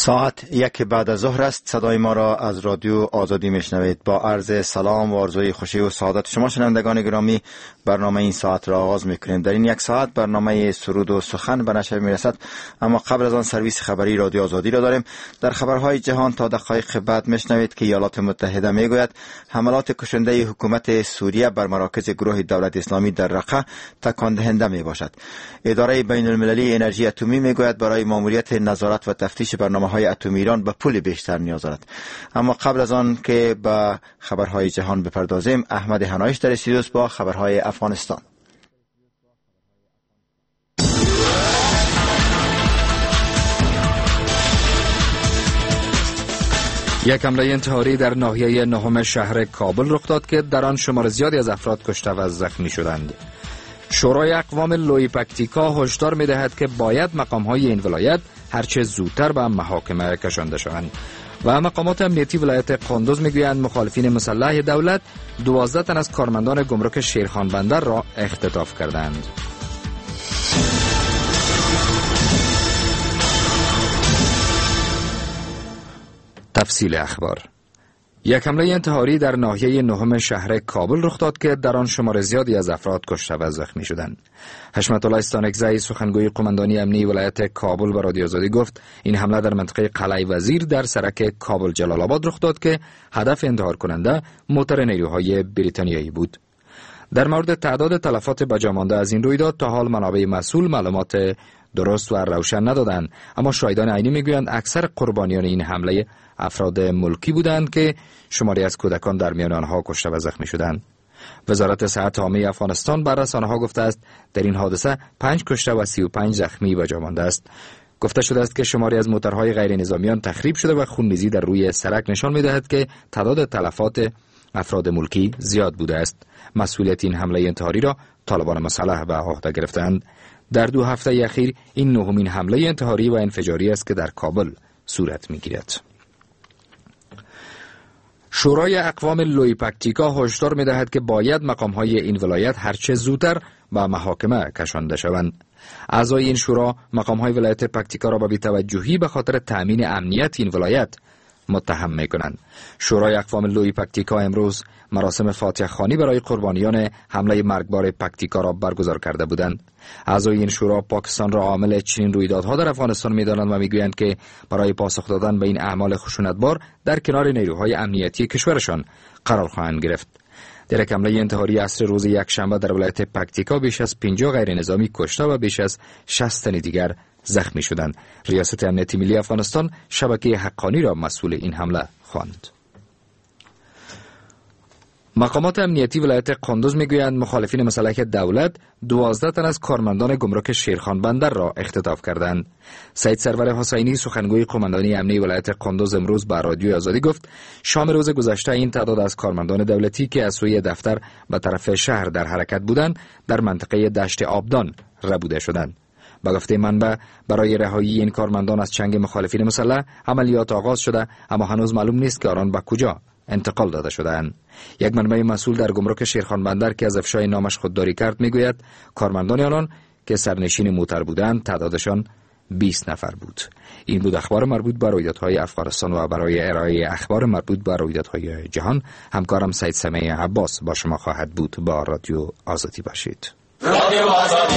ساعت 1 بعد از ظهر است. صدای ما را از رادیو آزادی میشنوید. با عرض سلام و آرزوی خوشی و سعادت شما شنوندگان گرامی، برنامه این ساعت را آغاز میکنیم. در این یک ساعت برنامه سرود و سخن به نشر میرسد، اما قبل از آن سرویس خبری رادیو آزادی را داریم. در خبرهای جهان تا دقایق بعد میشنوید که ایالات متحده میگوید حملات کشنده حکومت سوریه بر مراکز گروه دولت اسلامی در رقه تکان دهنده می باشد. اداره بین المللی انرژی اتمی میگوید برای ماموریت نظارت و تفتیش برنامه‌های اتمی ایران به پول بیشتر نیاز دارد. اما قبل از آن که به خبرهای جهان بپردازیم، احمد هنایش در استودیو با خبرهای افغانستان. یک حمله انتحاری در ناحیه نهم شهر کابل رخ داد که در آن شمار زیادی از افراد کشته و زخمی شدند. شورای اقوام لویپکتیکا هشدار می‌دهد که باید مقام‌های این ولایت هرچه زودتر به محاکمه کشانده شوند. و مقامات امنیتی ولایت قندوز میگویند مخالفین مسلح دولت 12 تن از کارمندان گمرک شیرخان بندر را اختطاف کردند. تفصیل اخبار. یک حمله انتحاری در ناحیه نهم شهر کابل رخ داد که در آن شمار زیادی از افراد کشته و زخمی شدند. حشمت الله استانکزی سخنگوی قماندانی امنی ولایت کابل به رادیو آزادی گفت این حمله در منطقه قلعه وزیر در سرک کابل جلال آباد رخ داد که هدف انتحار کننده موتور نیروهای بریتانیایی بود. در مورد تعداد تلفات بجامانده از این رویداد تا حال منابع مسئول معلومات درست و روشن ندادند، اما شاهدان عینی میگویند اکثر قربانیان این حمله افراد ملکی بودند که شماری از کودکان در میان آنها کشته و زخمی شدند. وزارت صحت عامه افغانستان بر رسانه‌ها گفته است در این حادثه 5 کشته و 35 زخمی به جا مانده است. گفته شده است که شماری از موتورهای غیر نظامیان تخریب شده و خونریزی در روی سرک نشان می‌دهد که تعداد تلفات افراد ملکی زیاد بوده است. مسئولیت این حمله انتحاری را طالبان مسلح به عهده گرفتند. در 2 هفته اخیر این نهمین حمله انتحاری و انفجاری است که در کابل صورت می‌گیرد. شورای اقوام لویپکتیکا هشدار می‌دهد که باید مقام‌های این ولایت هرچه زودتر به محاکمه کشانده شوند. اعضای این شورا مقام‌های ولایت پکتیکا را به بی‌توجهی به خاطر تأمین امنیت این ولایت متهم می‌کنند. شورای اقوام لویپکتیکا امروز مراسم فاتحه خوانی برای قربانیان حمله مرگبار پکتیکا را برگزار کرده بودند. اعضای این شورا پاکستان را عامل چنین رویدادها در افغانستان می‌دانند و می‌گویند که برای پاسخ دادن به این اعمال خشونتبار در کنار نیروهای امنیتی کشورشان قرار خواهند گرفت. در یک حمله انتحاری عصر روز یکشنبه در ولایت پکتیکا بیش از 50 غیر نظامی کشته و بیش از 60 تن دیگر زخمی شدند. ریاست امنیت ملی افغانستان شبکه حقانی را مسئول این حمله خواند. مقامات امنیتی ولایت قندوز میگویند مخالفین مسلح دولت 12 تن از کارمندان گمرک شیرخان بندر را اختطاف کردند. سید سرور حسینی سخنگوی قماندانی امنی ولایت قندوز امروز به رادیو آزادی گفت شام روز گذشته این تعداد از کارمندان دولتی که از سوی دفتر به طرف شهر در حرکت بودند در منطقه دشت آبدان ربوده شدند. با گفته منبع برای رهایی این کارمندان از چنگ مخالفین مسلح عملیات آغاز شده، اما هنوز معلوم نیست که آنان به کجا انتقال داده شدند. یک منبع مسئول در گمرک شیرخان بندر که از افشای نامش خودداری کرد میگوید کارمندان آنان که سرنشین موتر بودند تعدادشان 20 نفر بود. این بود اخبار مربوط به رویدادهای افغانستان و برای ارائه اخبار مربوط به رویدادهای جهان همکارم سید سمیع عباس با شما خواهد بود. با رادیو آزادی باشید. رادیو آزادی.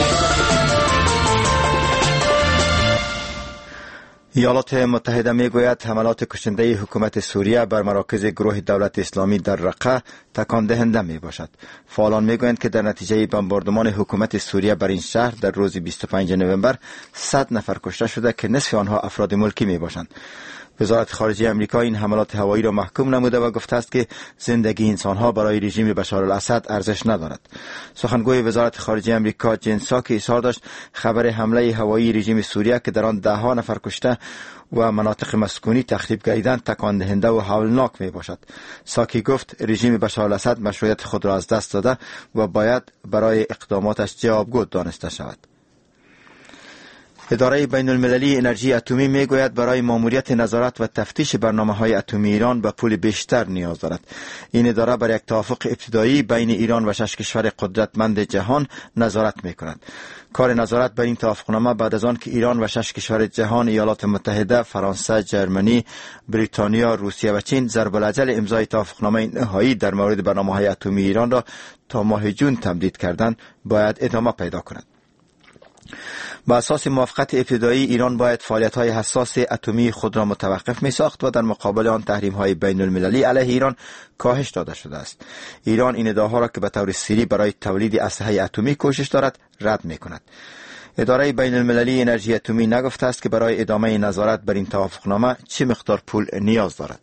ایالات متحده میگوید حملات کشنده حکومت سوریه بر مراکز گروه دولت اسلامی در رقه تکان دهنده می باشد. فعالان میگویند که در نتیجه بمباردمان حکومت سوریه بر این شهر در روز 25 نوامبر 100 نفر کشته شده که نصف آنها افراد ملکی می باشند. وزارت خارجه آمریکا این حملات هوایی را محکوم نموده و گفته است که زندگی انسانها برای رژیم بشار الاسد ارزش ندارد. سخنگوی وزارت خارجه آمریکا جن ساکی اظهار داشت خبر حمله هوایی رژیم سوریه که در آن 10 نفر کشته و مناطق مسکونی تخریب گردیدند تکان دهنده و هولناک می باشد. ساکی گفت رژیم بشار الاسد مشروعیت خود را از دست داده و باید برای اقداماتش جوابگو دانسته شود. اداره بین المللی انرژی اتمی میگوید برای ماموریت نظارت و تفتیش برنامه‌های اتمی ایران به پول بیشتر نیاز دارد. این اداره بر یک توافق ابتدایی بین ایران و 6 کشور قدرتمند جهان نظارت میکند. کار نظارت بر این توافقنامه بعد از آن که ایران و 6 کشور جهان ایالات متحده، فرانسه، جرمنی، بریتانیا، روسیه و چین ضرب الاجل امضای توافقنامه نهایی در مورد برنامه‌های اتمی ایران را تا ماه جون تمدید کردند، باید ادامه پیدا کند. با اساس موافقت ابتدایی ایران باید فعالیت‌های حساس اتمی خود را متوقف می‌ساخت و در مقابل آن تحریم‌های بین المللی علیه ایران کاهش داده شده است. ایران این ادعاها را که به طور سری برای تولید اسلحه اتمی کوشش دارد رد می‌کند. اداره بین المللی انرژی اتمی نگفته است که برای ادامه نظارت بر این توافقنامه چه مقدار پول نیاز دارد.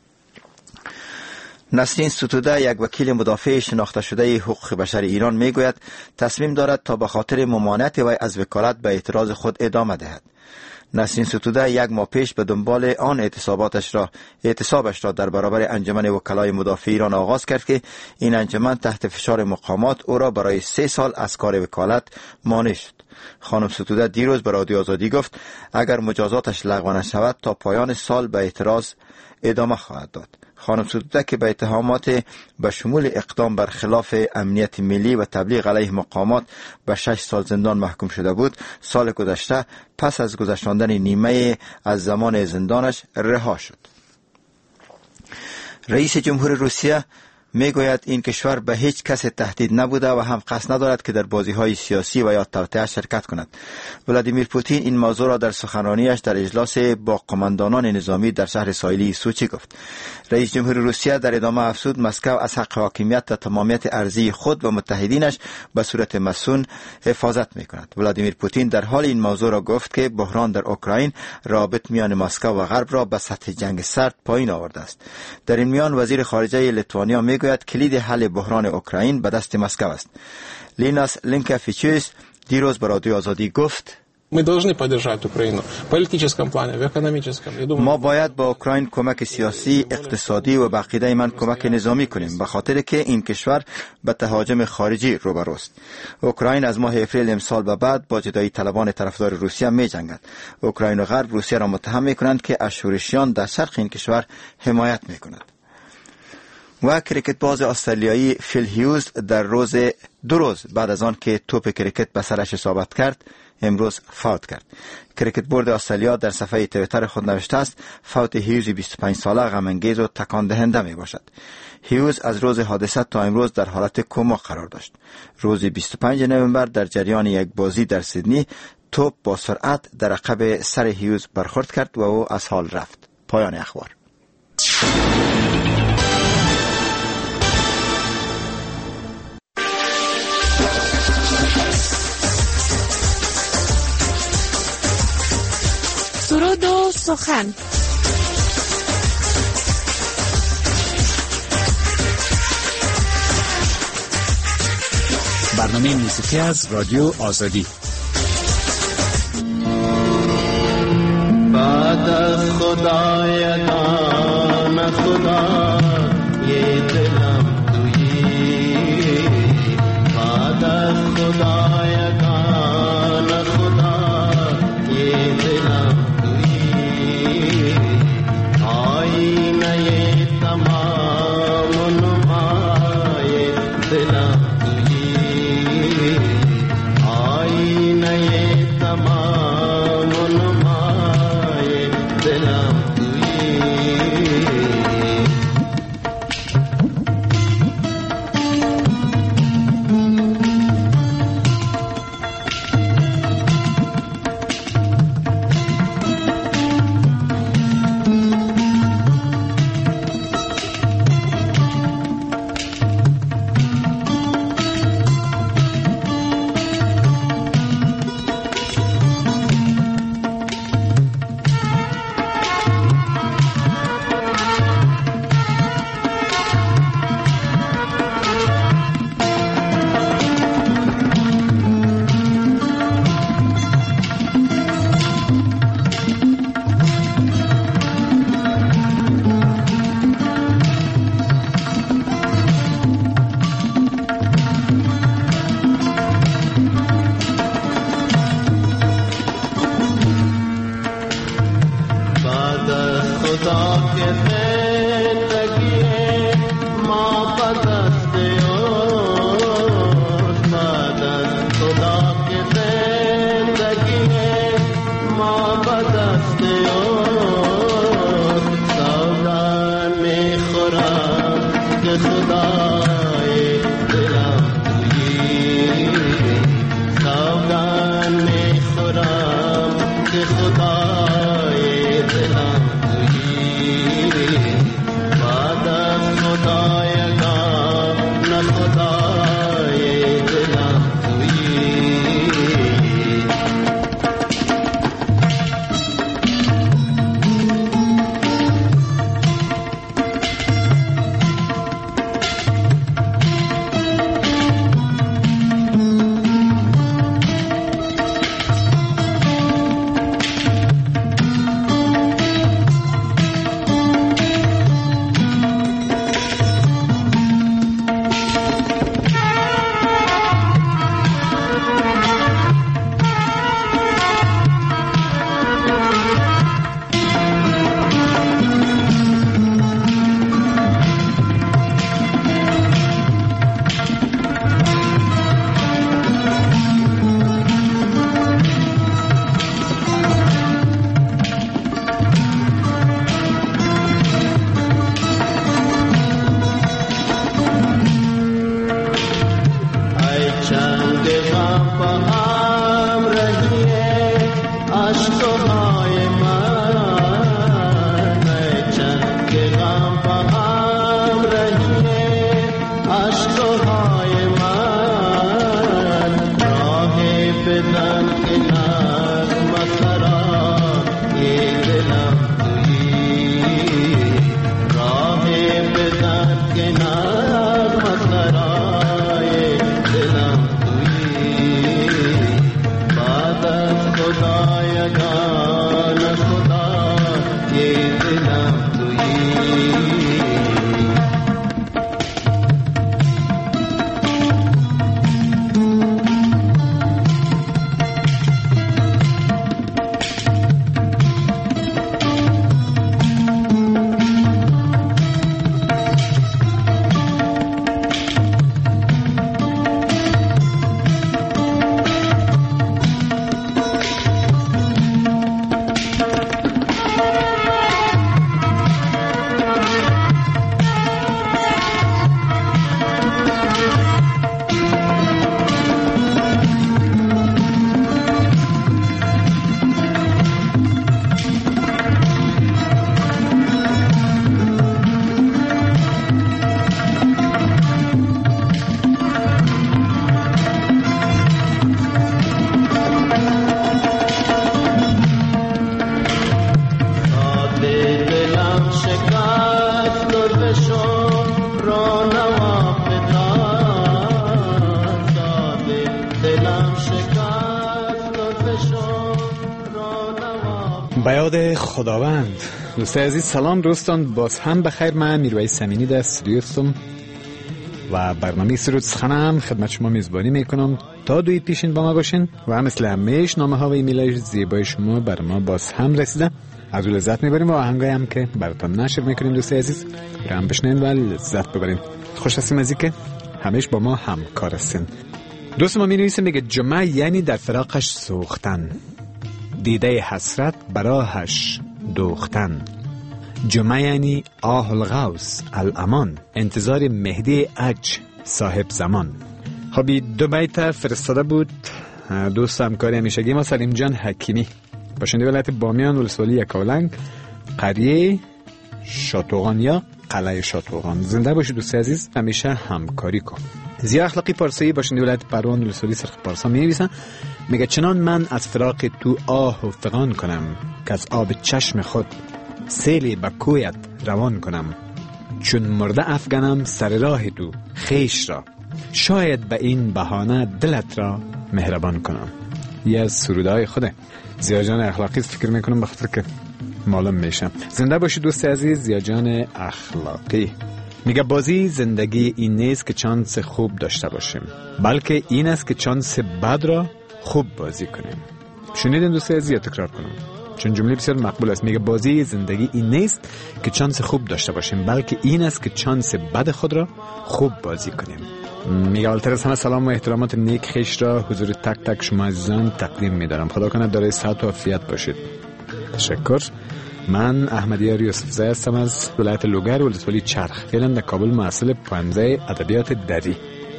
نسرین ستوده، یک وکیل مدافع شناخته شده حقوق بشر ایران، میگوید تصمیم دارد تا به خاطر ممانعت وی از وکالت به اعتراض خود ادامه دهد. نسرین ستوده 1 ماه پیش به دنبال آن اعتصابش را در برابر انجمن وکلای مدافع ایران آغاز کرد که این انجمن تحت فشار مقامات او را برای 3 سال از کار وکالت مانع شد. خانم ستوده دیروز به رادیو آزادی گفت اگر مجازاتش لغو نشود تا پایان سال به اعتراض ادامه خواهد داد. خانم ستوده که به اتهامات به شمول اقدام بر خلاف امنیت ملی و تبلیغ علیه مقامات به 6 سال زندان محکوم شده بود، سال گذشته پس از گذراندن نیمه از زمان زندانش رها شد. رئیس جمهور روسیه میگوید این کشور به هیچ کس تهدید نبوده و هم قصد ندارد که در بازی‌های سیاسی و یا توطئه شرکت کند. ولادیمیر پوتین این موضوع را در سخنرانیش در اجلاس با قماندانان نظامی در شهر ساحلی سوچی گفت. رئیس جمهور روسیه در ادامه افزود مسکو از حق حاکمیت و تمامیت ارضی خود و متحدینش به صورت مصون حفاظت می‌کند. ولادیمیر پوتین در حال این موضوع را گفت که بحران در اوکراین رابط میان مسکو و غرب را به سطح جنگ سرد پایین آورده است. در این میان وزیر خارجه لیتوانیا میگوید کلید حل بحران اوکراین به دست مسکو است. لیناس لینکافیچیوس دیروز به رادیو آزادی گفت ما باید با اوکراین کمک سیاسی، اقتصادی و به عقیده من کمک نظامی کنیم، به خاطر که این کشور به تهاجم خارجی روبروست. اوکراین از ماه اپریل امسال به بعد با جدایی طلبان طرفدار روسیه می جنگد. اوکراین و غرب روسیه را متهم می کنند که از شورشیان در شرق این کشور حمایت می کند. و کریکت باز استرالیایی فیل هیوز در دو روز بعد از آن که توپ کریکت به سرش اصابت کرد امروز فوت کرد. کریکت بورد استرالیا در صفحه توییتر خود نوشته است فوت هیوز 25 ساله غم انگیز و تکان دهنده می باشد. هیوز از روز حادثه تا امروز در حالت کما قرار داشت. روز 25 نوامبر در جریان یک بازی در سیدنی توپ با سرعت در عقب سر هیوز برخورد کرد و او از حال رفت. پایان اخبار. سرود و سخن. برنامه موسیقی از رادیو آزادی. بعد از خدایگان خدا یه دلم تویی، بعد از خدایگان خدا یه دلم تویی، آینه تمام نمای دلم تویی، آینه تمام نمای دلم تویی، خدا که زندگی ما بدست اوست، بعد از خدا که زندگی ما بدست اوست. سوگند میخورم که خدای دلم تویی، سوگند میخورم که خدای دلم تویی. بعد از خدایگان نه خدای دلم تویی. به یاد خداوند. دوستان عزیز سلام دوستان، باز هم بخیر. من میرویس امینی در استودیو هستم و برنامه سرود سخنم خدمت شما میزبانی میکنم تا دوی پیشین با ما باشین و هم مثل همیش نامه ها و ایمیل زیبای شما بر ما باز هم رسیده. از او لذت میبریم و آهنگایی هم که براتون نشر میکنیم دوستان عزیز رو هم بشنین و لذت ببرین. خوش هستیم از اینکه همیش با ما همکار هستین. دوست ما مینویسه میگه جمعه یعنی در فراقش سوختن، دیده حسرت براهش دوختن. جمعه یعنی آه الغوث الامان، انتظار مهدی اج صاحب زمان. خب دو بیت فرستاده بود دوست همکاری همیشگی ما سلیم جان حکیمی، باشنده ولایت بامیان ولسوالی یکاولنگ قریه شاتوغان یا قلعه شاتوغان. زنده باشید دوست عزیز، همیشه همکاری کن. زیا اخلاقی پارسی باشنده ولایت پروان ولسوالی سرخ پارسا می نویسن میگه چنان من از فراق تو آه و فغان کنم که از آب چشم خود سیلی به کویت روان کنم. چون مرده افغانم سر راه تو خیش را، شاید به این بهانه دلت را مهربان کنم. یه از سرودهای خوده زیا جان اخلاقی است، فکر میکنم بخاطر که معلوم میشم. زنده باشی دوست عزیز. زیا جان اخلاقی میگه بازی زندگی این نیست که چانس خوب داشته باشیم، بلکه این است که چانس بد را خوب بازی کنیم. شنیدین دوست عزیز؟ یا تکرار کنم؟ چون جمله بسیار مقبول است. میگه بازی زندگی این نیست که چانس خوب داشته باشیم، بلکه این است که چانس بد خود را خوب بازی کنیم. میگه اولتر از همه سلام و احترامات نیک خیش را حضور تک تک شما عزیزان تقدیم میدارم. خدا کنه دارای صحت و عافیت باشید. تشکر. من احمدیار یوسفزی هستم از ولایت لوگر ولسوالی چرخ، فعلا در کابل محصل پانزه ادبیات دری.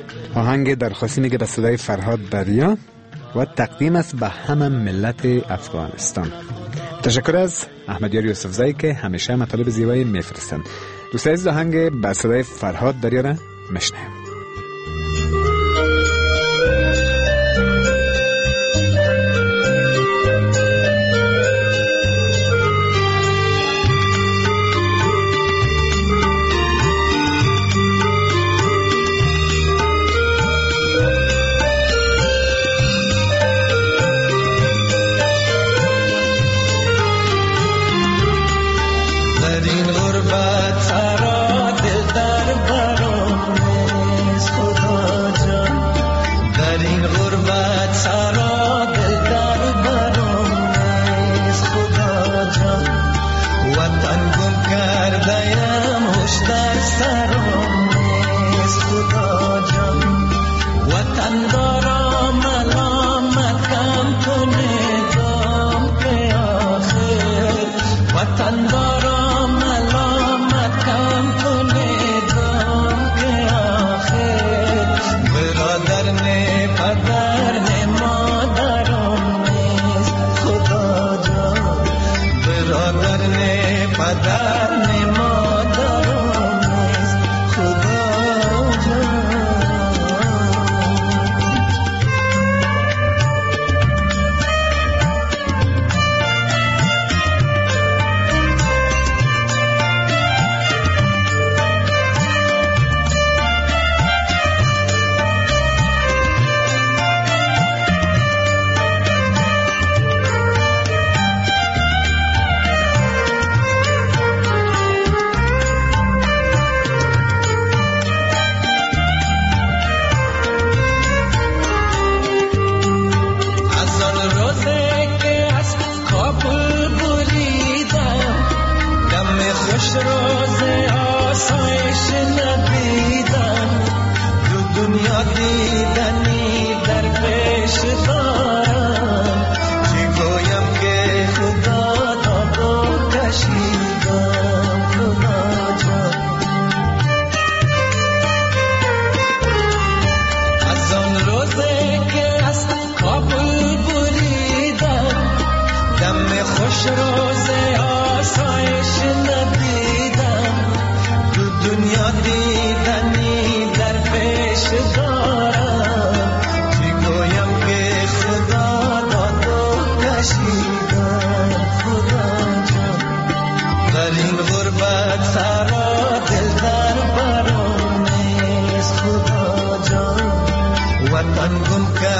آهنگ درخواستی میگه به صدای فرهاد دریا و تقدیم است به همه ملت افغانستان. تشکر از احمدیار یوسفزی که همیشه مطالب زیبایی میفرستند. دوستان عزیز آهنگ به صدای فرهاد دریا را میشنویم.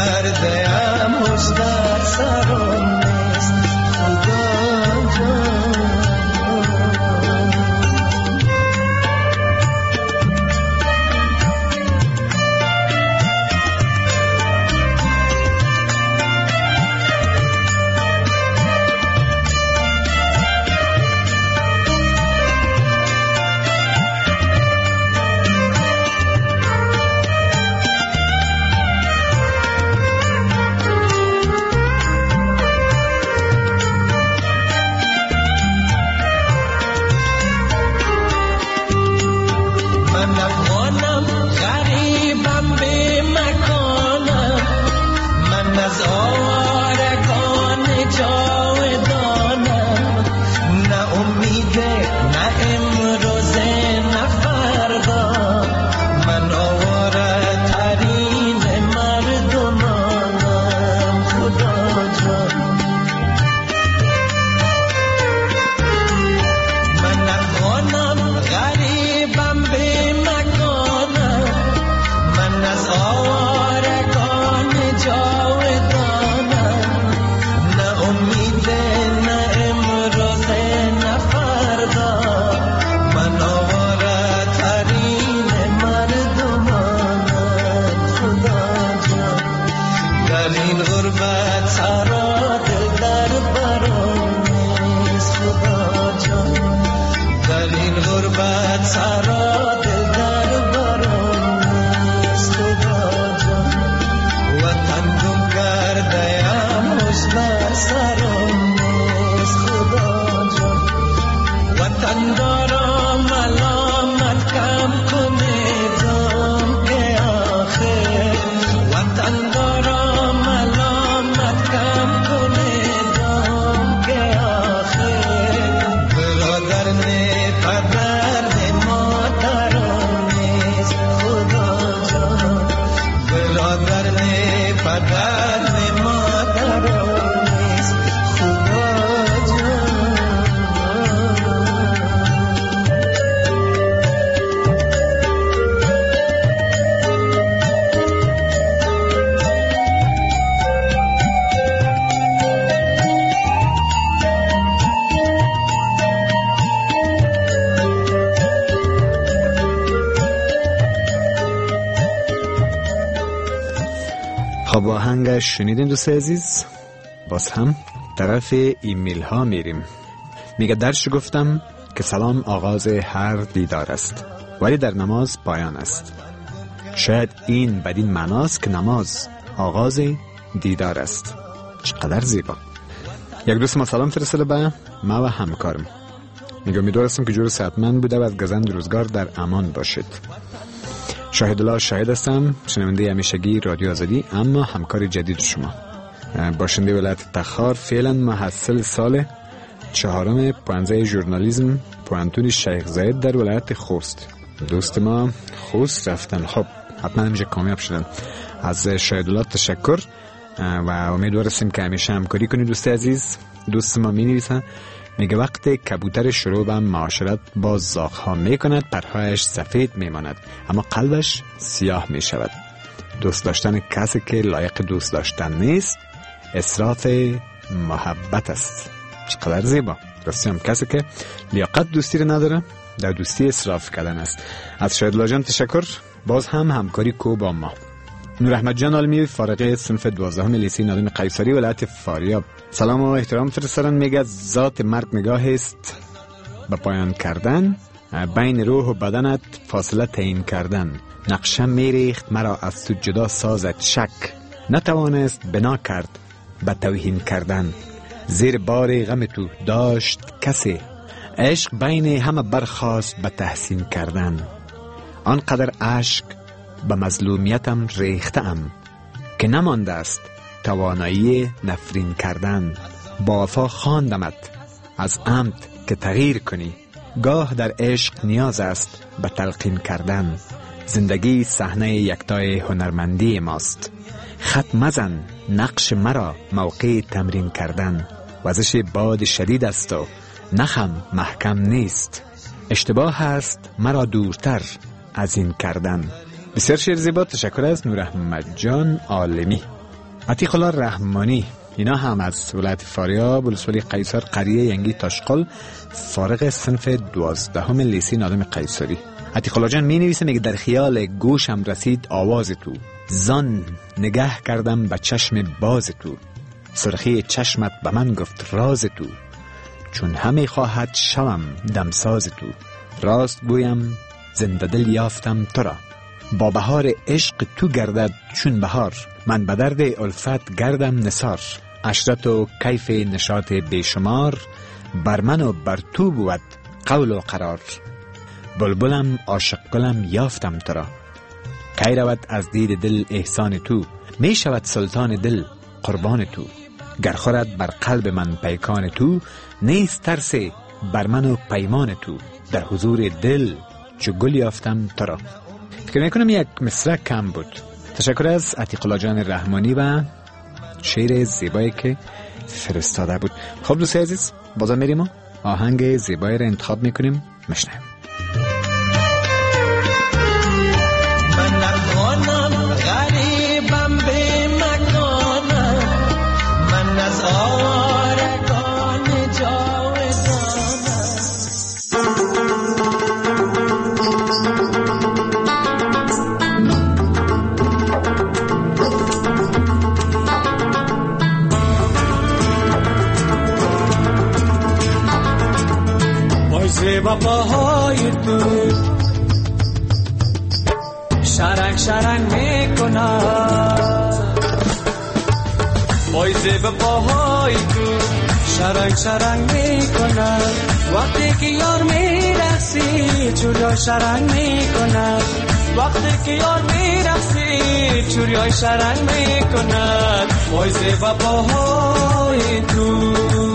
کرده ام هشدار سرم نیست خدا جان. وطن دارم ملامت کم کنه دام که آخر وطن دارم ملامت کم کنه دام که آخر برادر نه پدر نه مادرم نیست خدا جان برادر نه پدر نه مادرم نیست خدا خب آهنگ شنیدین دوست عزیز. باز هم طرف ایمیل ها میریم. میگه درش گفتم که سلام آغاز هر دیدار است ولی در نماز پایان است. شاید این بدین معناست که نماز آغاز دیدار است. چقدر زیبا. یک دوست ما سلام فرستاده به ما و همکارم. میگه امیدوارم که جور صحتمند بوده و از گزند روزگار در امان باشید. شاهد الله شاهد هستم، شنونده همیشگی رادیو آزادی اما همکار جدید شما. باشنده ولایت تخار، فعلا محصل سال 4 پانزه ژورنالیسم پوانتون شیخ زاید در ولایت خوست. دوست ما خوست رفتن. خب حتما همیشه کامیاب شدن. از شاهد الله تشکر و امیدوارم که همیشه همکاری کنید. دوست عزیز، دوست ما می نویسن میگه وقت کبوتر شروع به معاشرت با زاغ‌ها میکند پرهایش سفید میماند اما قلبش سیاه میشود. دوست داشتن کسی که لایق دوست داشتن نیست اسراف محبت است. چقدر زیبا. راستی هم کسی که لیاقت دوستی رو نداره در دوستی اسراف کردن است. از شاهد الله جان تشکر. باز هم همکاری کو با ما. نور احمد جان علمی فارغ صنف 12 لیسه نادم قیصری ولایت فاریاب سلام و احترام فرستادن. میگه ذات مرگ نگاه است به پایان کردن بین روح و بدنت فاصله تعیین کردن. نقشه میریخت مرا از تو جدا سازت شک نتوانست بنا کرد به توهین کردن. زیر بار غم تو داشت کسی عشق بین همه برخاست به تحسین کردن. آنقدر عشق به مظلومیتم ریختم که نمانده است توانایی نفرین کردن. با وفا خواندمت از عمد که تغییر کنی. گاه در عشق نیاز است به تلقین کردن. زندگی صحنه یکتای هنرمندی ماست. خط مزن نقش مرا موقع تمرین کردن. وزش باد شدید است و نخم محکم نیست. اشتباه است مرا دورتر از این کردن. بسیار شعر زیبا. تشکر از نور احمد جان عالمی. عتیق الله رحمانی اینا هم از ولایت فاریاب ولسوالی قیصر قریه ینگی تاشقل فارغ صنف 12 لیسه نادم قیصری. عتیق الله جان می نویسه میگه در خیال گوشم رسید آواز تو زان نگه کردم به چشم باز تو. سرخی چشمت به من گفت راز تو چون همه خواهد شوم دمساز تو. راست گویم زنده دل یافتم تو را با بهار عشق تو گردد چون بهار. من به درد الفت گردم نثار. عشرت و کیف نشاط بیشمار بر من و بر تو بود قول و قرار. بلبلم عاشق گلم یافتم تو را کی رود از دید دل احسان تو. می شود سلطان دل قربان تو. گر خورد بر قلب من پیکان تو نیست ترس بر من و پیمان تو. در حضور دل چو گل یافتم تو را. فکر میکنم یک مصرع کم بود. تشکر از عتیق الله جان رحمانی و شعر زیبایی که فرستاده بود. خب دوست عزیز بازم میریم و آهنگ زیبایی را انتخاب میکنیم مشنویم. من نخوانم غریبم به مکانم من از آوارگان جاودانم. زیبا پاهای تو شرنگ شرنگ میکنم. وای زیبا پاهای تو شرنگ شرنگ میکنم. وقتی که یار میرسی چوریای شرنگ میکند وقتی که یار میرسی چوریای شرنگ میکند وای زیبا پاهای تو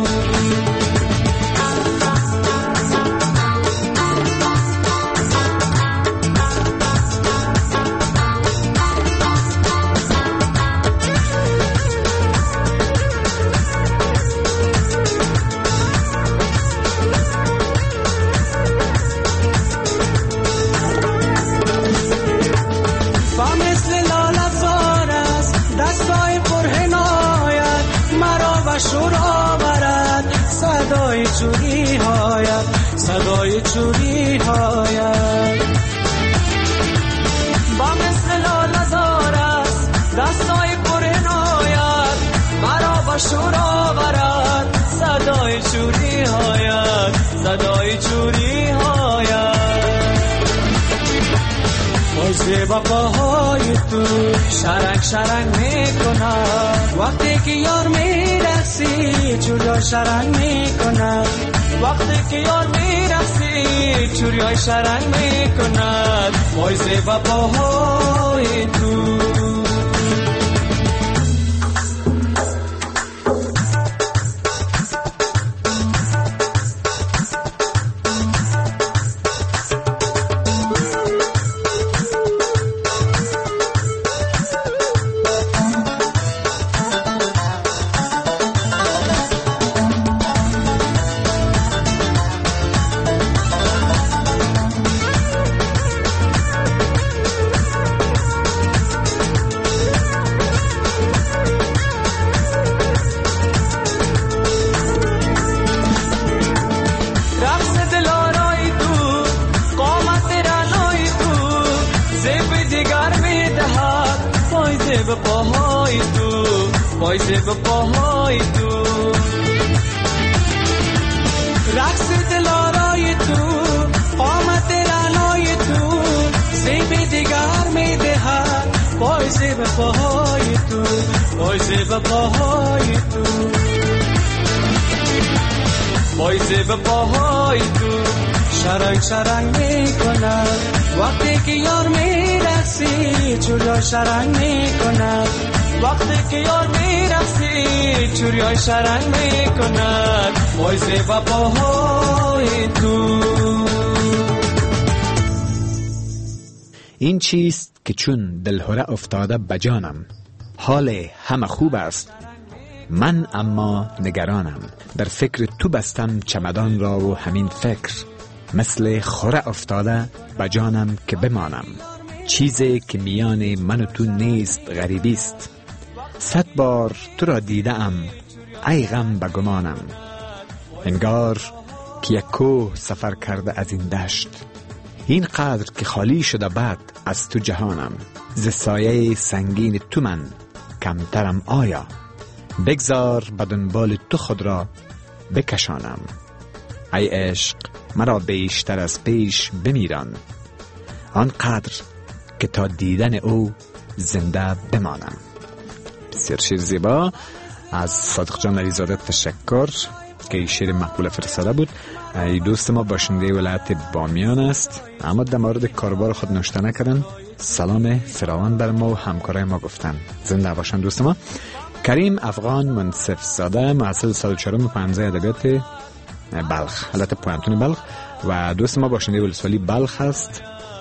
شور آورد صدای چوری هایت صدای چوری هایت با مثل لالزار است دستای پر عنایت مرا با شور آورد صدای چوری هایت صدای چوری هایت وای زیبا پاهای تو شرنگ شرنگ میکند وقتی که یار میرسی چوریای شرنگ میکند وقتی که یار میرسی چوریای شرنگ میکند وای زیبا پاهای تو پایزه به پاهای تو رقص دلارای تو قامت رعنای تو زیب دیگر میدهد پایزه به پاهای تو پایزه به پاهای تو پایزه به پاهای تو شرنگ شرنگ میکند وقتی که یار میرسی چوریای شرنگ میکند وقتی که یار میرسی چوریای شرنگ میکند وای زیبا پاهای تو این چیست که چون دلهره افتاده بجانم حال همه خوب است من اما نگرانم در فکر تو بستم چمدان را و همین فکر مثل خوره افتاده بجانم که بمانم چیزی که میان من و تو نیست غریبی است 100 بار تو را دیدم ای غم به گمانم انگار که یک کوه سفر کرده از این دشت این قدر که خالی شده بعد از تو جهانم ز سایه سنگین تو من کمترم آیا بگذار به دنبال تو خود را بکشانم ای عشق مرا بیشتر از پیش بمیران آنقدر که تا دیدن او زنده بمانم. بسیار شعر زیبا از صادق جان علیزاده. تشکر که این شعر مقبول فرستاده بود. ای دوست ما باشنده ولایت بامیان است اما در مورد کاربار خود نوشته نکردن. سلام فراوان بر ما و همکارای ما گفتن. زنده باشن دوست ما. کریم افغان منصف زاده محصل سال 4 پانزه ادبیات بلخ، حالت پوانتون بلخ و دوست ما باشنده ولسوالی بلخ است.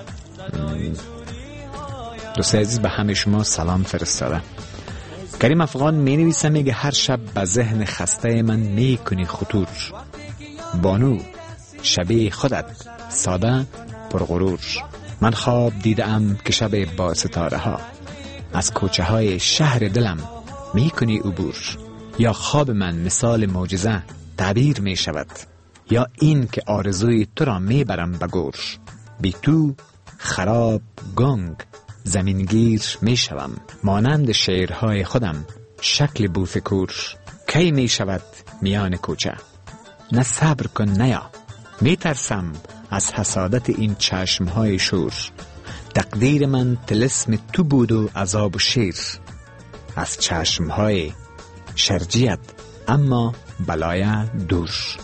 دوست عزیز به همه شما سلام فرستاده. کریم افغان می نویسه میگه هر شب به ذهن خسته من می کنی خطور، بانو شبیه خودت ساده پرغرور. من خواب دیدم که شب با ستاره ها از کوچه های شهر دلم می کنی عبور. یا خواب من مثال معجزه تعبیر می شود، یا این که آرزوی تو را می برم به گور. بی تو خراب گنگ زمینگیر می شوم، مانند شعرهای خودم شکل بوفکور. کی می شود میان کوچه نه صبر کن نیا، می ترسم از حسادت این چشمهای شور. تقدیر من طلسم تو بود و عذاب و شیر، از چشمهای شرجیت اما بلای دور.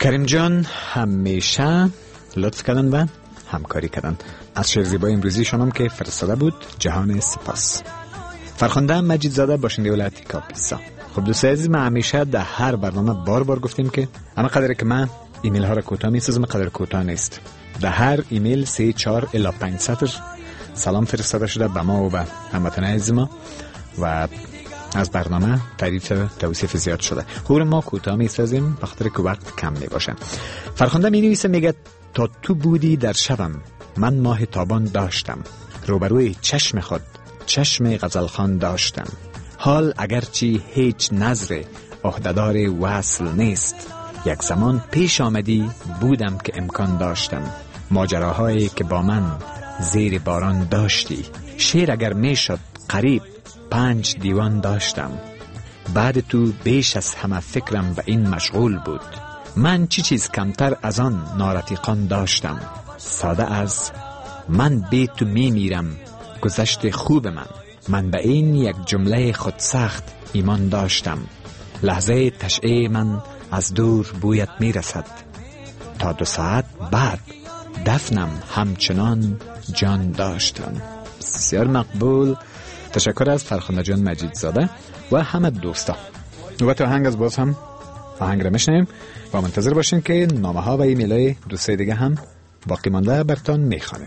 کریم جان همیشه لطف کردن و همکاری کردن. از شعر زیبای امروزیشان هم که فرستاده بود جهان سپاس. فرخنده مجید زاده باشنده ولایت کاپیسا. خب دوستای عزیز، ما همیشه در هر برنامه بار گفتیم که اما قدری که من ایمیل ها را کوتاه میسازم قدر کوتاه نیست. در هر ایمیل 3 4 الی 5 سطر سلام فرستاده شده به ما و به هموطنان عزیز ما و از برنامه تعریف توصیف زیاد شده. خور ما کوتاه میسازیم به خاطر که وقت کم میباشه. فرخنده می نویسه، میگه تا تو بودی در شبم من ماه تابان داشتم، روبروی چشم خود چشم غزلخوان داشتم. حال اگرچه هیچ نظر عهدهدار وصل نیست، یک زمان پیش آمدی بودم که امکان داشتم. ماجراهایی که با من زیر باران داشتی، شعر اگر میشد قریب 5 دیوان داشتم. بعد تو بیش از همه فکرم به این مشغول بود، من چی چیز کمتر از آن نارفیقان داشتم. ساده از من بی تو میمیرم گذشت خوب من به این یک جمله خود سخت ایمان داشتم. لحظه تشعه من از دور بویت میرسد، تا 2 ساعت بعد دفنم همچنان جان داشتم. بسیار مقبول. تشکر از فرخنده جان مجید زاده و همه دوستا. نوبت آهنگ از باز هم آهنگ را میشنیم و منتظر باشین که نامه ها و ایمیل های دوستای دیگه هم باقی مانده براتون میخوانیم.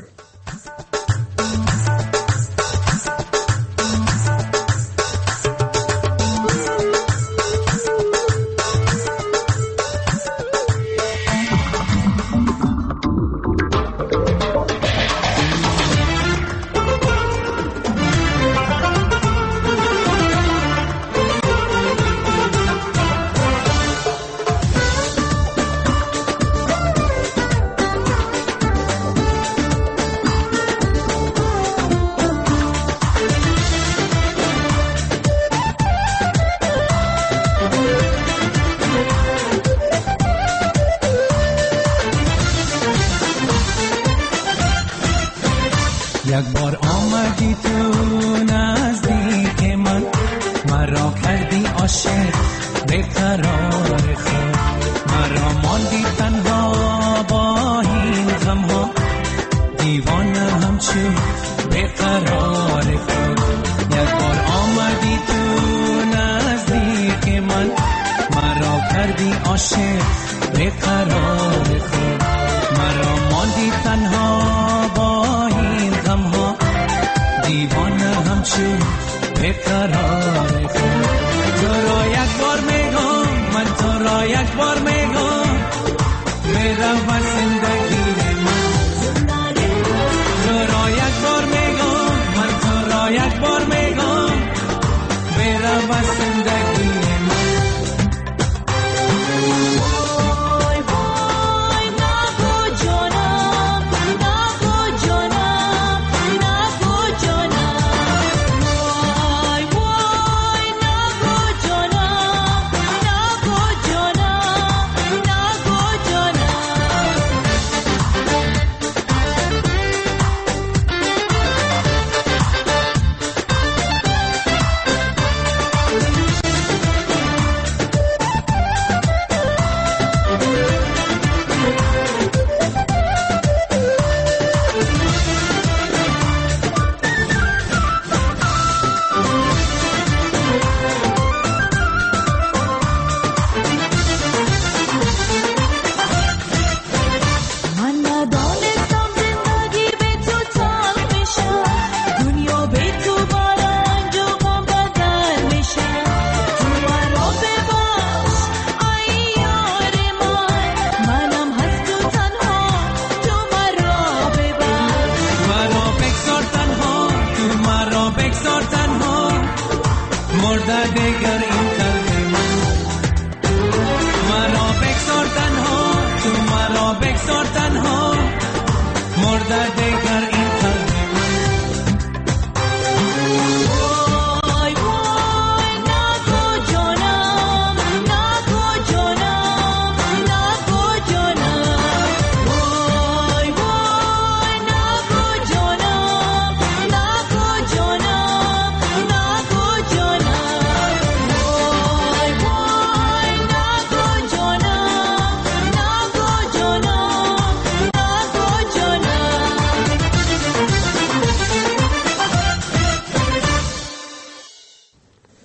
یک بار آمدی تو نزدیک من، مرا کردی عاشق بیقرار خود، مرا ماندی تنها با این غم ها، دیوانه همچون بیقرار خود. یک بار آمدی تو نزدیک من، مرا کردی عاشق بیقرار خود، مرا ماندی تنها با این غم ها، دیوانه همچون بیقرار خود. تو را یک بار میگم، من تو را یک بار میگم، میرم و زندگی من. تو را یک بار میگم، من تو را یک بار میگم، میرم و زندگی من. وای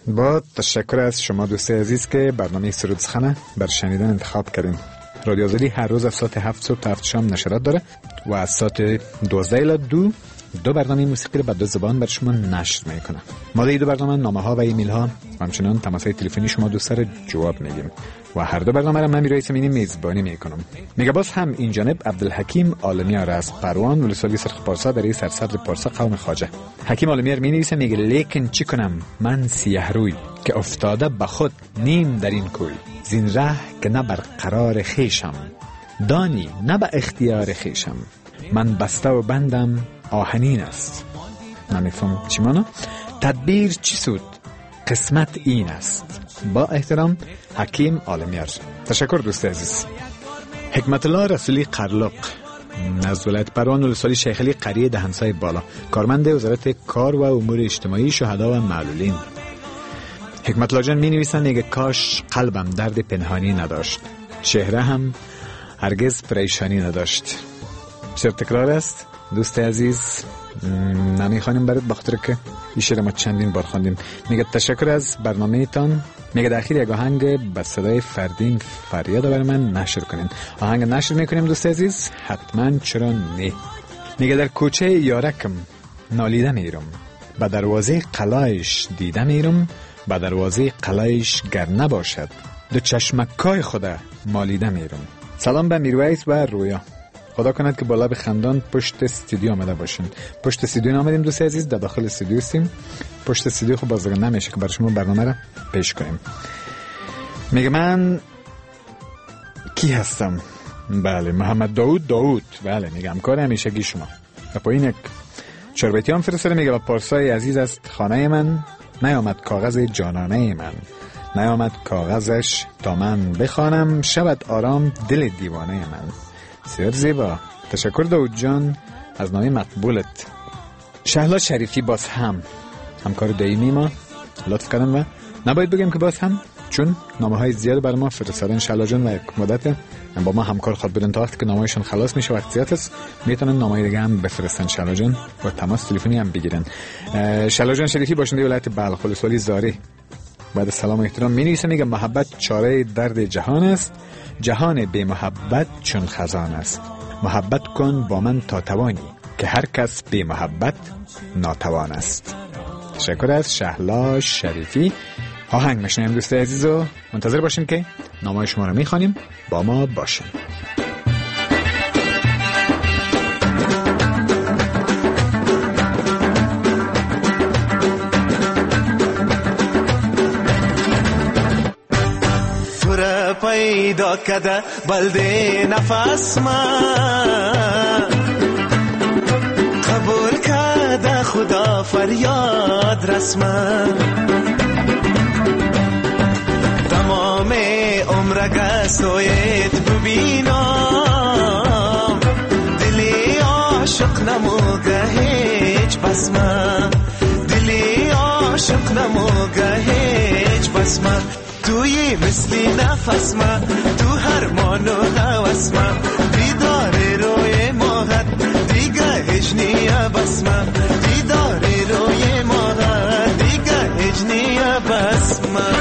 با تشکر از شما دوست عزیز که برنامه سرود سخن بر شنیدن انتخاب کردین. رادیو آزادی هر روز از ساعت 7 صبح تا 7 شام نشرات داره و از ساعت 12 الی 2 برنامه موسیقی رو به 2 زبان بر شما نشر میکنه. ما در 2 برنامه نامه ها و ایمیل ها و همچنان تماس‌های تلفنی شما دوستا رو جواب میگیم و هر 2 برنامه رو من میرای سمینی میزبانی میکنم. میگه باز هم این جانب عبدالحکیم عالمیار از پروان ولسوالی سرخ پارسا در سرسبز پارسا قوم خواجه. حکیم عالمیار می نویسه، میگه لیکن چی کنم من سیاه روی که افتاده به خود نیم در این کوی، زین ره که نه بر قرار خیشم دانی نه به اختیار خیشم، من بسته و بندم آهنین است. نمیفهم چی مانا؟ تدبیر چی سود قسمت این است. با احترام حکیم عالمیار. تشکر دوست عزیز. حکمت الله رسولی قرلق از ولایت پروان ولسوالی شیخ علی قریه دهنسای بالا، کارمند وزارت کار و امور اجتماعی شهدا و معلولین. حکمت الله جان می نویسند میگه کاش قلبم درد پنهانی نداشت، چهره هم هرگز پریشانی نداشت. چرا تکرار است دوست عزیز؟ نمیخوانیم برات بخاطر که این شعر ما چندین بار خواندیم. میگه تشکر از برنامه تان. میگه در اخیر یک آهنگ به صدای فردین فریاد برای من نشر کنین. آهنگ نشر میکنیم دوست عزیز؟ حتما، چرا نه. میگه در کوچه یارکم نالیده میرم، به دروازه قلایش دیده میرم، به دروازه قلایش گر نباشد دو چشمکای خدا مالیده میرم. سلام به میرویس و رویا. خدا کند که بالا به خندان پشت استودیو آمده باشین. پشت استودیو آمدیم دوست عزیز، در داخل استودیو هستیم. پشت استودیو خب بازگاه نمیشه که برای شما برنامه را پیش کنیم. میگه من کی هستم؟ بله محمد داوود. بله میگه همکار همیشگی شما. و پایین یک چربیتی هم فرستاده. میگه با پارسای عزیز است خانه من، نیامد کاغذ جانانه من، نیامد کاغذش تا من بخوانم، شود آرام دل دیوانه من. بسیار زیبا. تشکر داود جان از نامه مقبولت. شهلا شریفی باز هم همکار دائمی ما لطف کردن و نباید بگم که باز هم، چون نامه های زیاد برای ما فرستادن. شهلا جان و یک مدت با ما همکار خود بودن تا وقتی که نامه‌شون خلاص میشه وقت زیاد است میتونن نامه دیگه هم بفرستن. شهلا جان با تماس تلفنی هم بگیرن. شهلا جان شریفی باشنده ولایت بلخ ولسوالی زاری بعد سلام و احترام می نویسه. میگه محبت چاره درد جهان است، جهان بی محبت چون خزان است. محبت کن با من تا توانی که هر کس بی محبت ناتوان است. تشکر از شهلا شریفی. آهنگ میشنیم دوست عزیز و منتظر باشین که نامه شما رو میخوانیم. با ما باشین. پیدا کده بلده نفس من، قبول کده خدا فریاد رسمن، تمام عمرگه سویت ببینم، دلی عاشق نموگه هیچ بسمه، دلی عاشق نموگه هیچ بسمه. توی مثلی نفس ما، تو هر مانو هوس ما، دیداری روی ماهت دیگه هجنیه بس ما، دیداری روی ماهت دیگه هجنیه بس ما.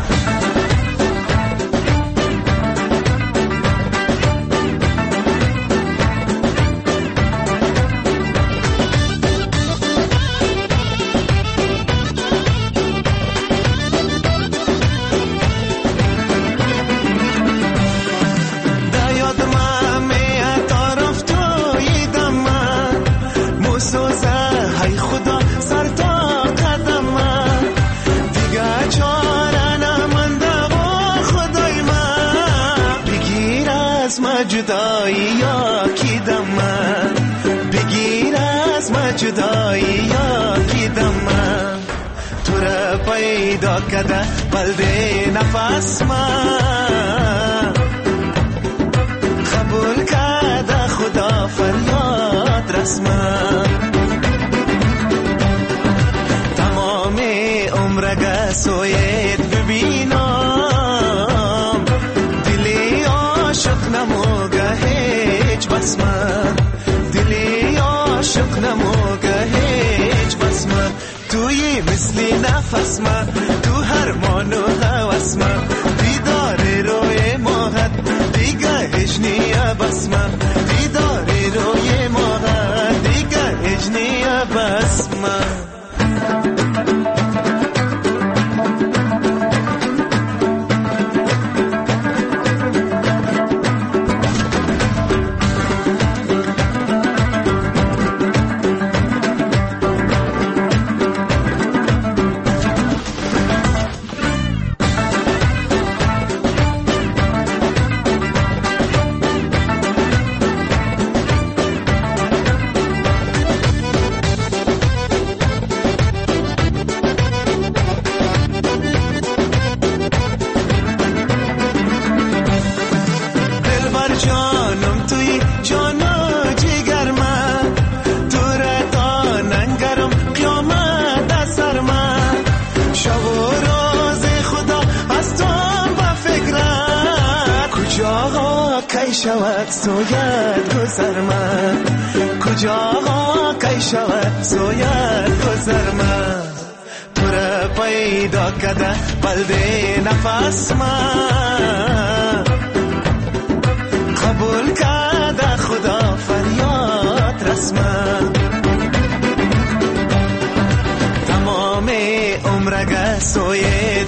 جدایی یا کی دم بگیر از ما جدایی یا کی دم تو را پیدا کده بلده نفس ما قبول کده خدا فریاد رسما تمام عمرگه سویت ببینم دلی عاشق نموگه هیچ بسمه دلی عاشق نموگه هیچ بسمه توی مثلی نفس من تو هر مان و هوس من دیدار روی ماهت دیگه هجنیه بس من دیدار روی ماهت دیگه هجنیه بس من سویت گذر من کجا کی شود سویت گذر من تو را پیدا کده بلده نفس من قبول کده خدا فریاد رسمن تمام عمرگه سویت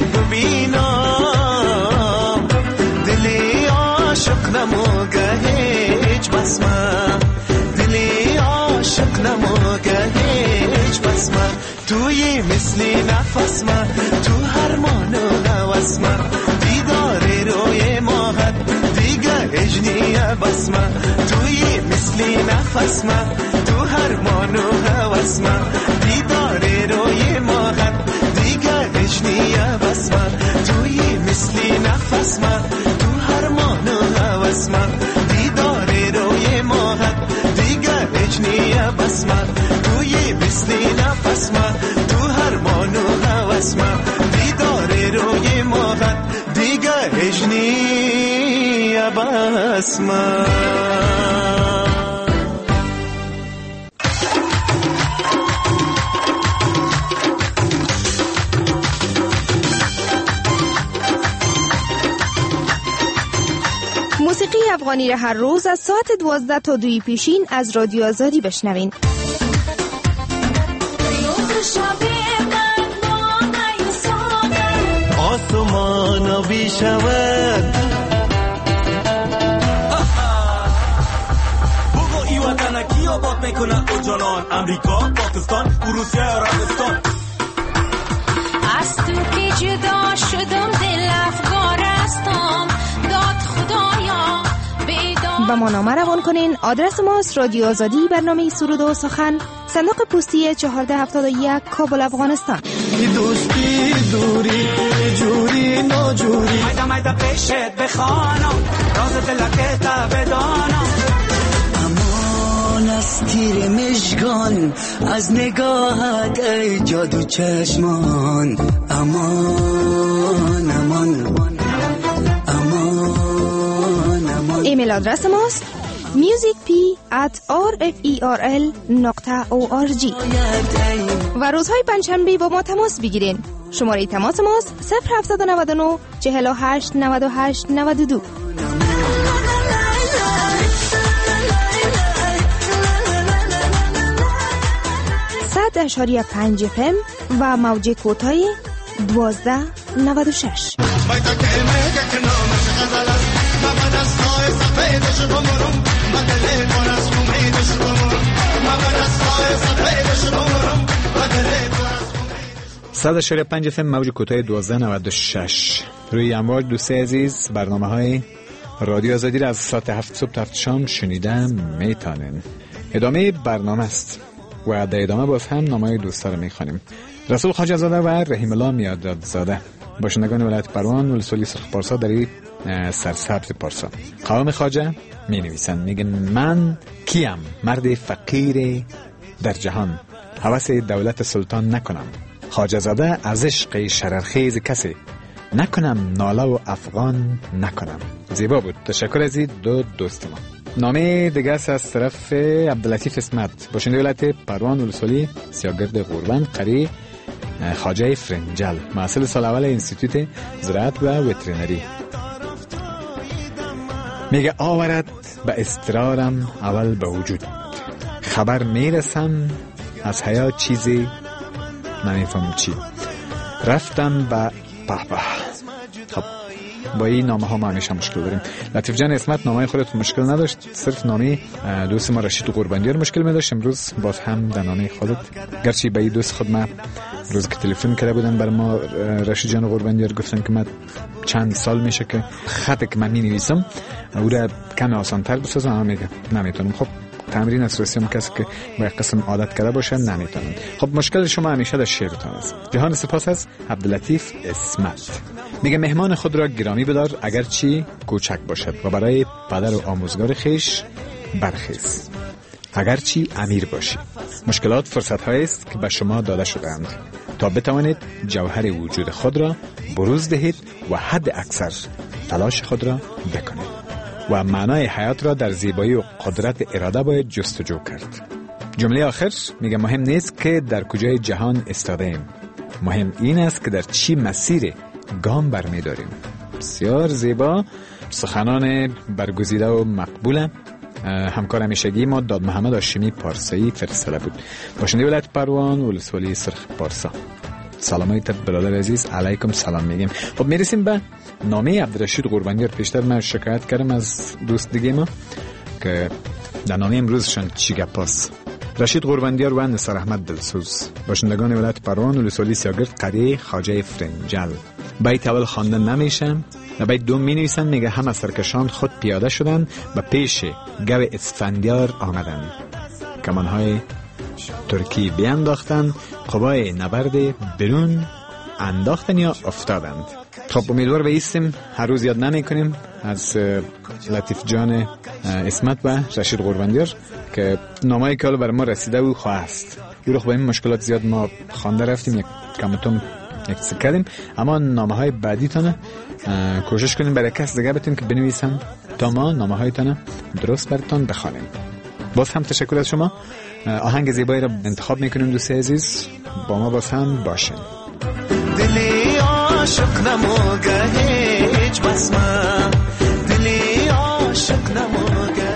ببینم دلی عاشق نموگه هیچ بس من دلی عاشق نموگه هیچ بس من توی مثلی نفس من تو هر مان و هوس من دیدار روی ماهت دیگه اجنیه بس من توی مثلی نفس من تو هر مان و هوس من دیدار روی ماهت دیگه اجنیه بس من توی مثلی نفس من تو هر مان و هوس من دیدار روی ماهت دیگه اجنیه بس من توی مثلی نفس من تو هر مان و هوس من دیدار روی ماهت دیگه اجنیه بس من. موسیقی افغانی را هر روز از ساعت 12 تا 2 پیشین از رادیو آزادی بشنوین. آسمان بی شود بگو ای وطن کی آباد میکنه او جانان امریکا پاکستان روسیه عربستان از تو که جدا شدم دل افگارستم داد خدایا و ما نامه روان کنین. آدرس ماست رادیو آزادی برنامه سرود و سخن صندوق پستی 1471 کابل افغانستان. دوستی دوری جوری ناجوری مایده مایده پیشت بخوانم راز دلکت بدانم امان از تیر مشگان از نگاهت ای جادو چشمان امان امان امان امان. ایمیل آدرس ماست musicp@rferl.org و روزهای پنجشنبه با ما تماس بگیرین. شماره تماس ماست 0799 48 98 92. 100.5 FM و موج کوتاه 1296. صد 5 FM موج کوتاه 1296. روی امواج دوسته عزیز برنامه های رادیو آزادی را از ساعت 7 صبح تا شام شنیدن میتونین. ادامه برنامه است و در ادامه باز هم نامه دوستا رو میخوانیم. رسول خواجه زاده و رحیم الله میاداد زاده باشندگان ولایت پروان ولسوالی سرخ پارسا در سرسبز پارسا. قوم خواجه می نویسن میگن من کیم مرد فقیر در جهان هوس دولت سلطان نکنم خواجه زاده از عشق شررخیز کسی نکنم ناله و افغان نکنم. زیبا بود. تشکر از دو دوست ما. نامه دیگه از طرف عبداللطیف اسمت باشنده ولایت پروان ولسوالی سیاگرد قربان قری خواجه فرنجل، محصل سال اول انستیتوت زراعت و وترینری. میگه آورد به اضطرارم اول به وجود، خبر میرسم از حیات چیزی نمیفهم چی، رفتم به به. خب با این نامه ها ما همیشه مشکل داریم. لطیف جان اسمت نامه خودت مشکل نداشت، صرف نامه دوست ما رشید قربانیار مشکل می داشت. امروز باز هم در نامه خودت، گرچه به این دوست خود ما روز که تلفن کرده بودن بر ما رشید جان قربانیار گفتن که من چند سال میشه که خطی که من می نویسم او را کمی آسان تر بسازم، اما میگه نمیتونم. خب تمرین اساسی هم کسی که با یک قسم عادت کرده باشه نمیتونن. خب مشکل شما همیشه در شعرتان است. جهان سپاس از عبداللطیف اسمت. میگه مهمان خود را گرامی بدار اگرچه کوچک باشد و برای پدر و آموزگار خیش برخیز اگرچه امیر باشی. مشکلات فرصت هایی است که به شما داده شدند تا بتوانید جوهر وجود خود را بروز دهید و حد اکثر تلاش خود را بکنید و معنای حیات را در زیبایی و قدرت اراده باید جستجو کرد. جمله آخر میگه مهم نیست که در کجای جهان استاده ایم، مهم این است که در چی مسیر گام برمی داریم. بسیار زیبا، سخنان برگزیده و مقبوله. همکار همیشگی ما داد محمد هاشمی پارسایی فرستاده بود. باشنده ولایت پروان ولسوالی سرخ پارسا. سلامای برادر عزیز، علیکم سلام میگیم. خب میرسیم به نامه عبدالرشید قربانیار. پیشتر من شکایت کردم از دوست دیگه ما که در نامه امروزشان چی گپاست. رشید قربانیار و نثار احمد دلسوز، باشندگان ولایت پروان ولسوالی سیاگرد قریه خواجه فرنجل. بیت اول خواندن نمیشه و بیت دوم می نویسن. میگه همه سرکشان خود پیاده شدن و پیش گو اسفندیار آمدن، کمانهای ترکی بیانداختن، قبای نبرد برون انداختن یا افتادند. خب امیدوار بایستیم هر روز یاد نمی کنیم از لطیف جان اسمت و رشید قربانیار که نامه‌ای که برای ما رسیده و خواست. یه روز با این مشکلات زیاد ما خوانده رفتیم، یک کمتون یک سکردیم، اما نامه های بعدی تانه کوشش کنیم برای کس دیگه بتیم که بنویسن تا ما نامه های تانه درست براتون بخوانیم. باز هم تشکر از شما. آهنگ زیبایی را انتخاب میکنیم دوست عزیز، با ما باز هم باشین. دلی عاشق نموگه هیچ بسمه، دلی عاشق نموگه.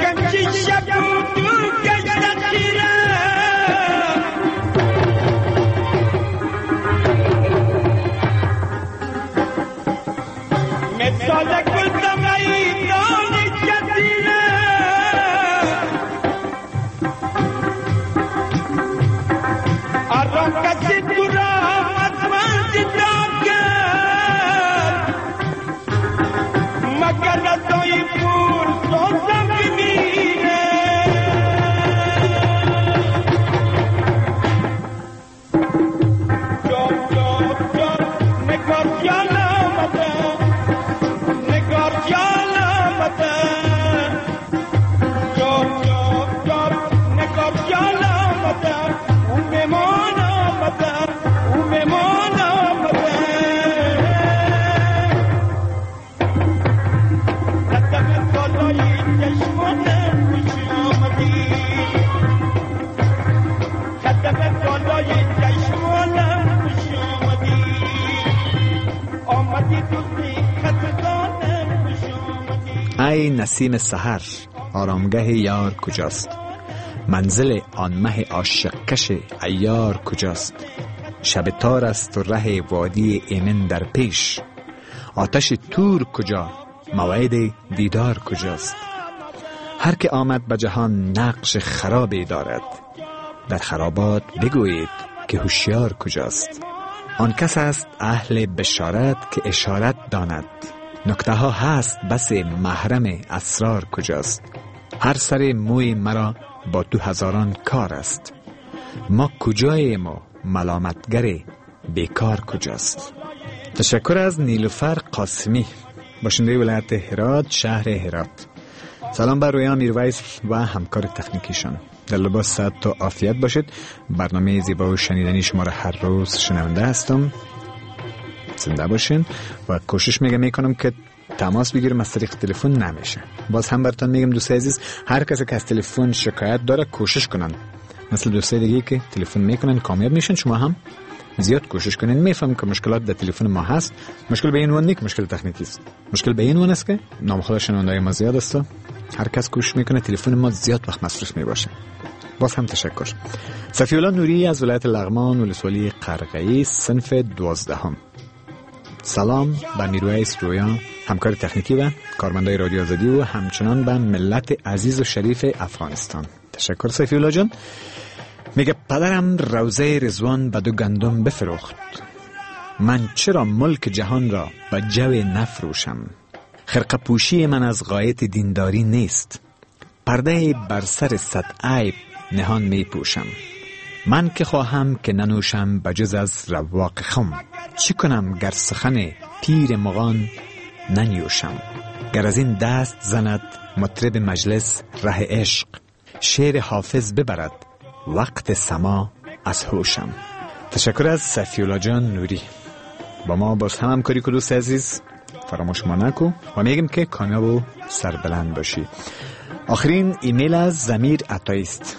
یکم شب تو گشت تیره مثال گل دمایی دانی جدیره آرام کسی تو را مطمئن جدا کرد مگر ندایی پور سوزم بمیره جاب جاب جاب نگار جان آمده نگار جان آمده جاب جاب جاب نگار جان آمده او مهمان آمده او مهمان آمده ردم بالای چشمانم پیش آمدی ردم بالای چشمانم پیش آمدی آمدی دوستی خطزانم پیش آمدی. ای نسیم سحر، آرامگاه یار کجاست؟ منزل آن مه عاشق کش عیار کجاست؟ شب تار است و ره وادی ایمن در پیش، آتش تور کجا؟ موعد دیدار کجاست؟ هر که آمد به جهان نقش خرابی دارد، در خرابات بگویید که هوشیار کجاست؟ آن کس است اهل بشارت که اشارت داند، نکته ها هست بس محرم اسرار کجاست؟ هر سر موی مرا با 2000 کار است، ما کجاییم و ملامتگر بیکار کجاست؟ تشکر از نیلوفر قاسمی، باشنده ولایت هرات، شهر هرات. سلام بر رویا میرویس و همکار تکنیکیشان. در لباس صحت تا عافیت باشید. برنامه زیبا و شنیدنی شما را هر روز شنونده هستم. زنده باشین و کوشش میکنم که تماس بگیرم، از طریق تلفن نمیشه. باز هم براتون میگم دوستای عزیز، هر کسی که از تلفن شکایت داره کوشش کنن، مثل دوستای دیگه که تلفن میکنن کامیاب میشن، شما هم زیاد کوشش کنین. میفهم که مشکلات در تلفن ما هست، مشکل به این وان نیست، مشکل تکنیکی است. مشکل به این وان است که نام خدا شنوندای ما زیاد است، هر کس کوشش میکنه تلفن ما زیاد وقت مصرف میباشه. باز هم تشکر. صفی الله نوری از ولایت لغمان، ولسوالی قرقی، صنف 12. سلام به میرویس رویا، همکار تکنیکی و کارمندای رادیو آزادی و همچنان به ملت عزیز و شریف افغانستان. تشکر صفی الله جان. میگه پدرم روزه رضوان به 2 گندم بفروخت، من چرا ملک جهان را به جو نفروشم؟ خرقه پوشی من از غایت دینداری نیست، پرده بر سر 100 عیب نهان می پوشم. من که خواهم که ننوشم بجز از رواق خم، چی کنم گر سخن پیر مغان ننیوشم؟ گر از این دست زند مطرب مجلس ره عشق، شعر حافظ ببرد وقت سما از هوشم. تشکر از صفی الله جان نوری. با ما باز هم همکاری که دوست عزیز فراموش ما نکو و میگم که کامیاب و سربلند باشی. آخرین ایمیل از ضمیر عطاییست،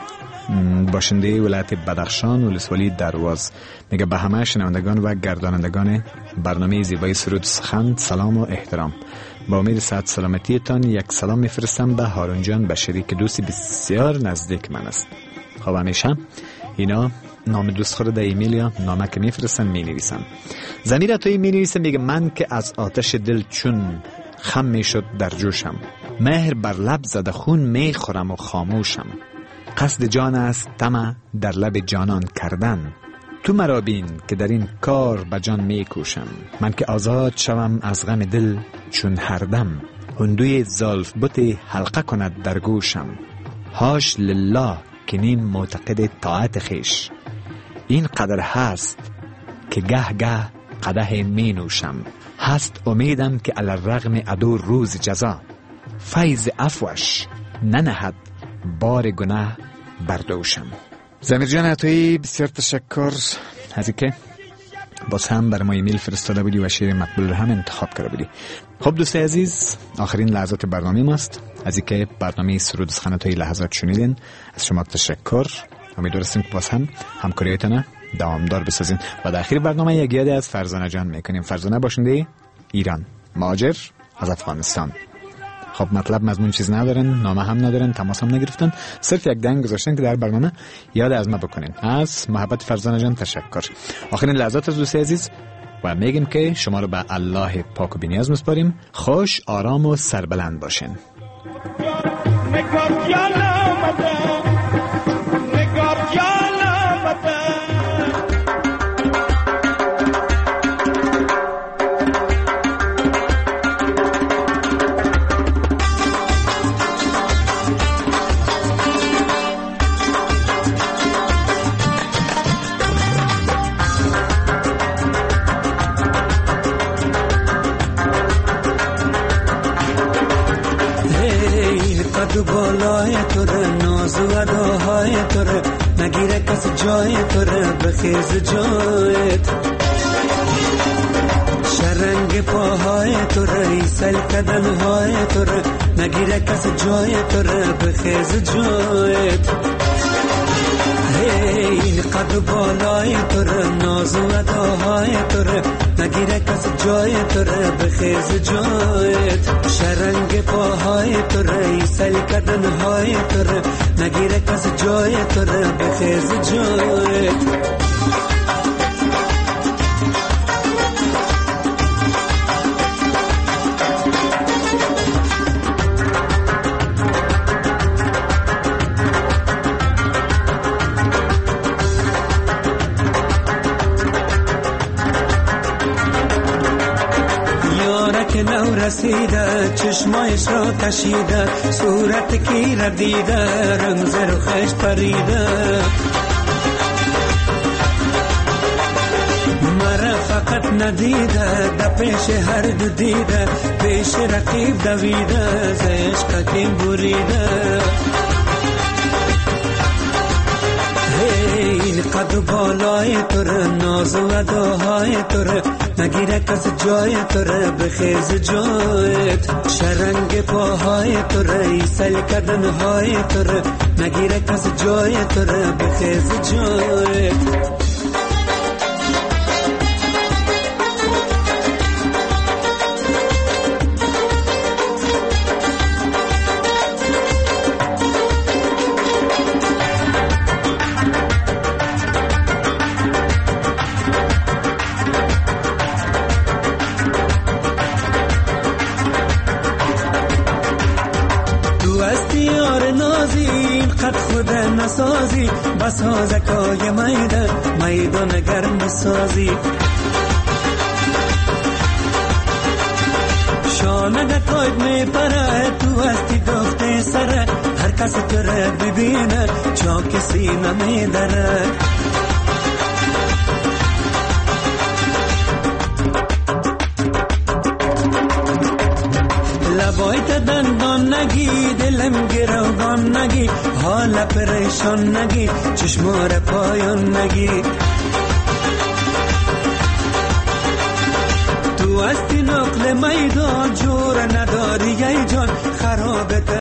باشنده ولایت بدخشان، ولسوالی درواز. میگه به همه شنوندگان و گردانندگان برنامه زیبای سرود سخن سلام و احترام. با امید صحت سلامتی تان یک سلام میفرستم به هارون جان بشری که دوستی بسیار نزدیک من است. خب همیشه اینا نام دوست خود در ایمیل یا نامه که میفرستن می نویسن. ضمیر عطایی می نویسه، میگه من که از آتش دل چون خم میشد در جوشم، مهر بر لب زده خون میخورم و خاموشم. قصد جان است طمع در لب جانان کردن، تو مرا بین که در این کار به جان میکوشم. من که آزاد شوم از غم دل چون هر دم، هندوی زلف بت حلقه کند در گوشم. هاش لله که نیم معتقد طاعت خیش، این قدر هست که گه گه قدح می نوشم. هست امیدم که علی الرغم عدو روز جزا، فیض عفوش ننهد بار گناه بردوشم. ضمیر جان عطایی بسیار تشکر از اینکه باز هم بر ما ایمیل فرستاده بودی و شعر مقبول هم انتخاب کرده بودی. خب دوستای عزیز، آخرین لحظات برنامه ماست. از اینکه برنامه سرود سخن تا این لحظات شنیدین از شما تشکر. امیدوارم که باز هم همکاریتان دوامدار بسازین و در آخر برنامه یک یاد از فرزانه جان میکنیم. فرزانه باشنده ایران، مهاجر از افغانستان. خب مطلب مضمون چیز ندارن، نامه هم ندارن، تماس هم نگرفتن، صرف یک دنگ گذاشتن که در برنامه یاد از ما بکنین. از محبت فرزانه جان تشکر. آخرین لحظات از دوستی عزیز و میگیم که شما رو به الله پاک و بی‌نیاز میسپاریم. خوش، آرام و سربلند باشین. قد بالای توره، ناز و اداهای توره، نگیره کس جای توره، بخیز جایت. شرنگ پاهای توره، ایسل کدنهای توره، نگیره کس جای توره، بخیز جایت. این قد بالای توره، ناز و اداهای توره، نگیره کس جای توره، بخیز جایت. شرنگ پاهای توره، ایسل کدنهای توره، نگیره کس جای توره، بخیز جایت. نو رسیده، چشمایش را کشیده، صورت کی را دیده، رنگ زر و خشت پریده. مرا فقط ندیده، در پیش هر دو دیده، پیش رقیب دویده، ز عشق کیم بریده. این قد بالای توره، ناز و اداهای توره، نگیره کس جای توره، بخیز جایت. شرنگ پاهای توره، ایسل کردنهای توره، نگیره کس جای توره، بخیز جایت. قد خود نسازی، بسازکای میدان گرم بسازی. شانه قاید میپره، تو هستی دخته سره، هر کس تو را ببینه، چاک سینه میدره. لبایت دندان نگی، دلم گروگان نگی، حال پریشان نگی، چشمار پایان نگی. تو هستی نقل میدان، جور نداری ای جان، خرابت